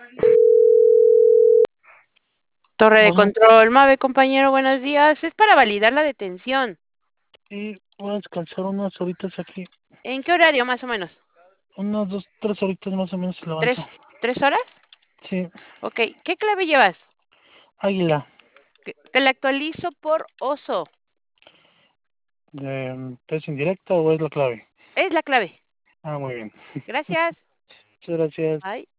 Torre de Bueno, control, Mave, compañero, buenos días. Es para validar la detención. y voy a descansar unas horitas aquí. ¿En qué horario, más o menos? Unas 2, 3 horitas más o menos se levanto. ¿Tres horas? Sí, Ok, ¿qué clave llevas? águila. Te la actualizo por oso. ¿Es indirecta o es la clave? Es la clave. Ah, muy bien. Gracias. Muchas gracias. Bye.